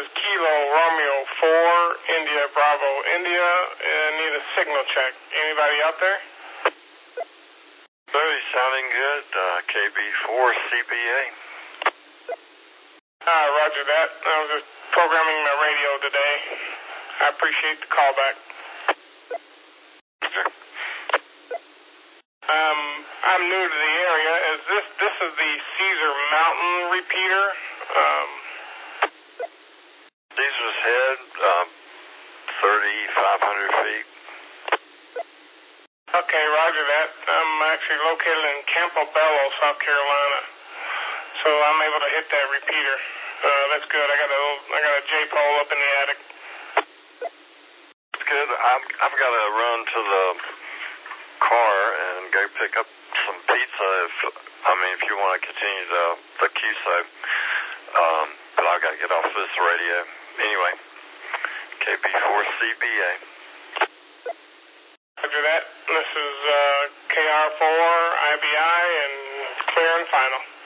is Kilo Romeo 4, India Bravo India. I need a signal check. Anybody out there? Louis, sounding good. KB4 CBA. Roger that. I was just programming my radio today. I appreciate the call back. Sure. I'm new to the area. This is the Caesar Mountain repeater? Caesar's Head, 3,500 feet. Okay, roger that. I'm actually located in Campobello, South Carolina. So I'm able to hit that repeater. That's good. I got a J-pole up in the attic. That's good. I've got to run to the car and go pick up some pizza if you want to continue the QSO. But I've got to get off this radio. Anyway, KB4CBA. Roger that. This is KR4 IBI and clear and final.